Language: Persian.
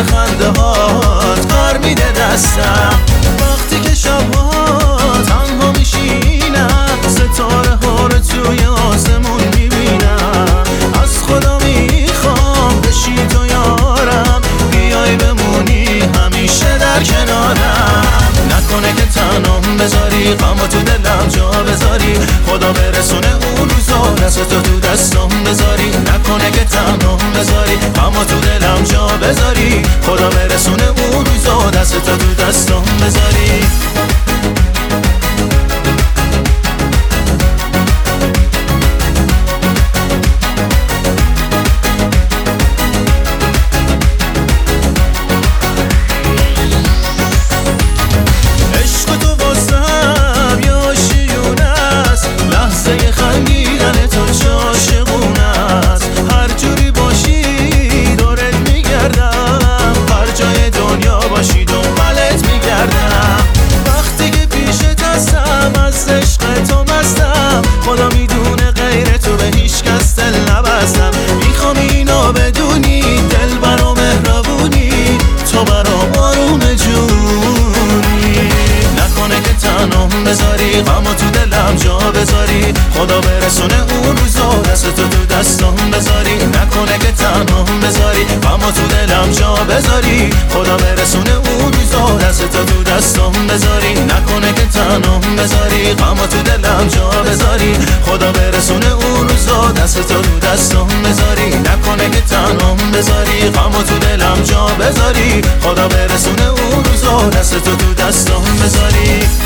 خنده هات کار میده دستم. وقتی که شبها تنها میشینم ستاره ها رو توی آسمون میبینم. از خدا میخوام بشی تو یارم، بیای بمونی همیشه در کنارم. نکنه که تنهام بذاری، غمو تو دلم جا بذاری، خدا برسونه اون روزا دست تو دستم بذاری. نکنه که تنهام بذاری، غمو تو دلم جا بذاری، خدا برسونه اون روزا دست تو دستم بذاری. خدا میدونه غیر تو به هیچ کس دل نبستم. میخوام اینو بدونی دل برا مهربونی، تو برام آروم جونی. نکنه که تنهام بذاری، غمو تو دلم جا بذاری، خدا برسونه اون روزا دست تو دستم بذاری. نکنه که تنهام بذاری، غمو تو دلم جا بذاری، خدا برسونه اون روزا دست تو دستم بذاری. نکنه که تنهام بذاری، غمو تو دلم جا بذاری، خدا برسونه اون روزا دست تو دستم بذاری. نکنه که تنهام بذاری، غمو تو دلم جا بذاری، خدا برسونه اون روزا دست تو دستم بذاری.